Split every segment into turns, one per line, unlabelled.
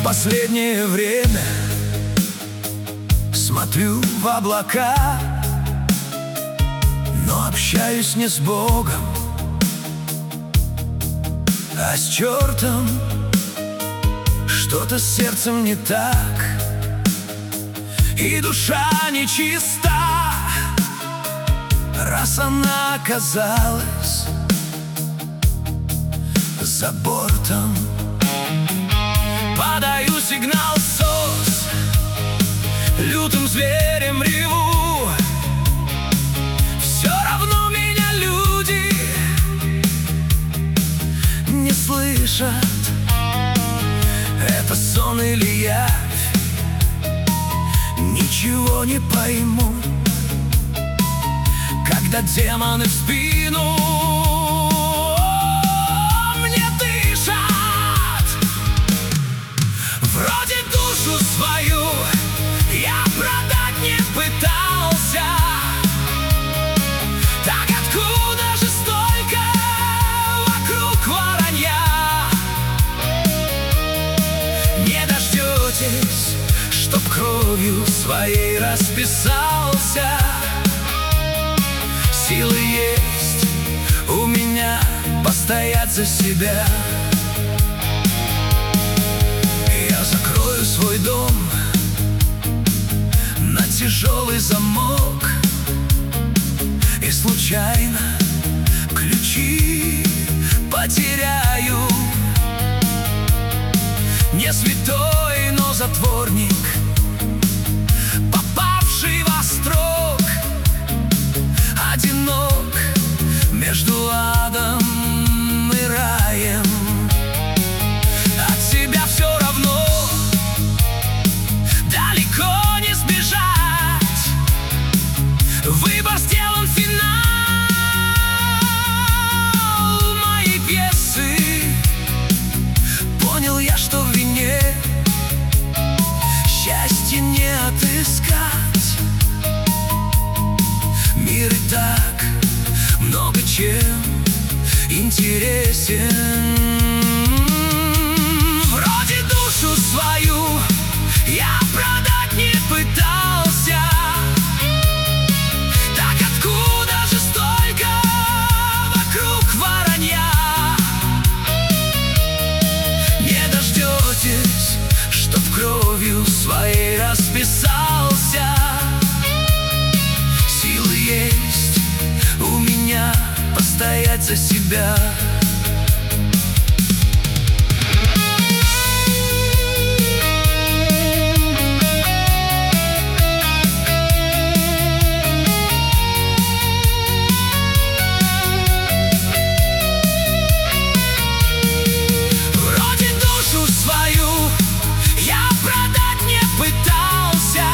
Последнее время смотрю в облака, но общаюсь не с Богом, а с чертом. Что-то с сердцем не так, и душа нечиста, раз она оказалась за бортом. Подаю сигнал СОС, лютым зверем реву. Все равно меня люди не слышат. Это сон или явь, ничего не пойму, когда демоны в спину мне дышат. Вроде душу свою я продать не пытался, так откуда же столько вокруг воронья? Не дождетесь, чтоб кровью своей расписался. Силы есть у меня постоять за себя. Я закрою свой дом на тяжелый замок и случайно ключи потеряю. Не святой, но затворник, попавший во строк, одинок между адом и раем. От себя все равно далеко не сбежать. Выбор сделан, финал моей пьесы. Понял я, что в вине счастье не отыскать. Мир и так много чем интересен. Вроде душу свою я продать не пытался, так откуда же столько вокруг воронья? Не дождетесь, чтоб кровью своей расписался. Силы есть у меня постоять за себя. Вроде душу свою я продать не пытался,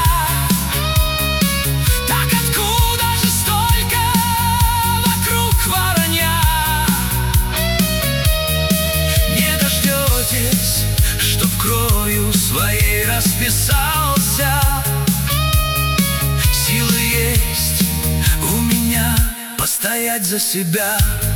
так откуда же столько вокруг воронья? Не дождетесь, чтоб кровью своей расписался. Силы есть у меня постоять за себя.